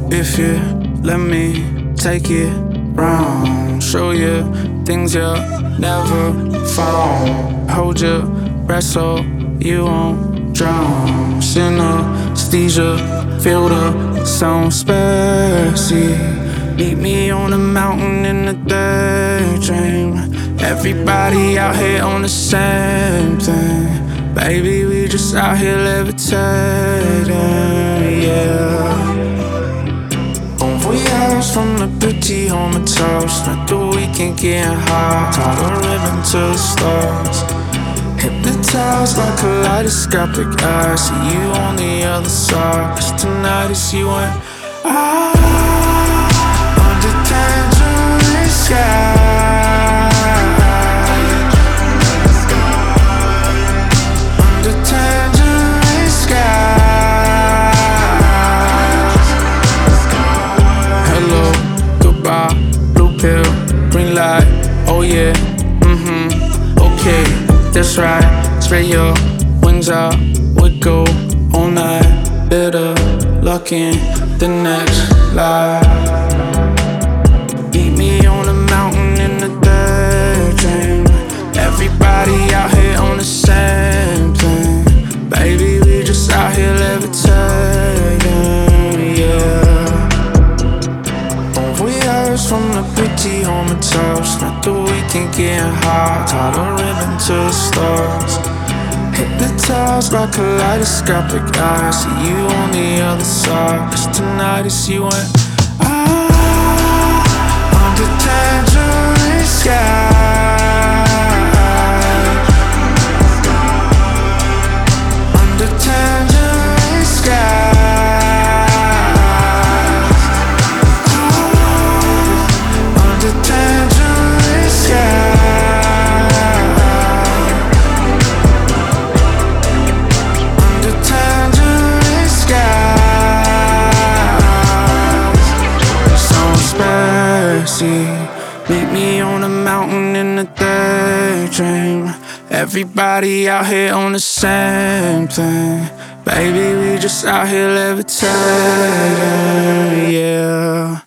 If you let me take it round, show you things you'll never found. Hold your breath so you won't drown. Synesthesia, feel the sound spicy. Meet me on the mountain in the daydream. Everybody out here on the same thing. Baby, we just out here levitating, yeah. Bon voyage from the petit home toast. Spent the weekend getting high, tied a ribbon to the stars. Hypnotized by kaleidoscopic eyes. See you on the other side, 'cause tonight is you and I. Under tangerine sky. Green light, oh yeah, okay, that's right. Spread your wings out, we go all night. Better luck in the next life. Meet me on the mountain in the daydream. Everybody out here on the same thing. Baby, we just out here levitating, yeah. From the pretty home and toast. Spent the weekend getting high, tied a ribbon to the stars. Hypnotized by kaleidoscopic eyes. See you on the other side, 'cause tonight is you and I. Under tangerine sky. Under tangerine sky. Meet me on the mountain in the daydream. Everybody out here on the same thing. Baby, we just out here levitating, yeah.